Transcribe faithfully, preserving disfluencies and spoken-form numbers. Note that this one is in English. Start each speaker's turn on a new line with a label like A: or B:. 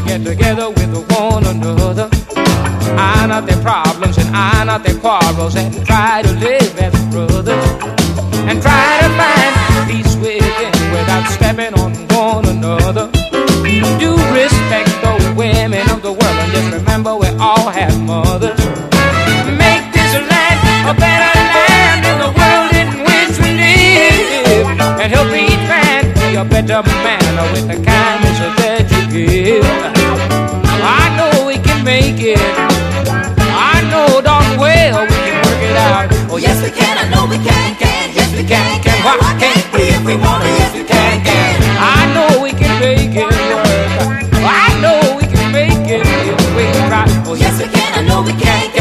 A: get together with one another, iron out their problems and iron out their quarrels, and try to live as brothers, and try to find peace within without stepping on one another. Do respect the women of the world, and just remember we all have mothers. Make this land a better land in the world in which we live, and help each man be a better man with the kindness that you give. I know we can make it. I know darn well we can work it out.
B: Oh yes we can, I know we can, can. Yes we can, can. Why can't we if we want to? Yes we can, can.
A: I know we can make it work. I know we can make it if we try.
B: Oh yes we can, I know we can, can.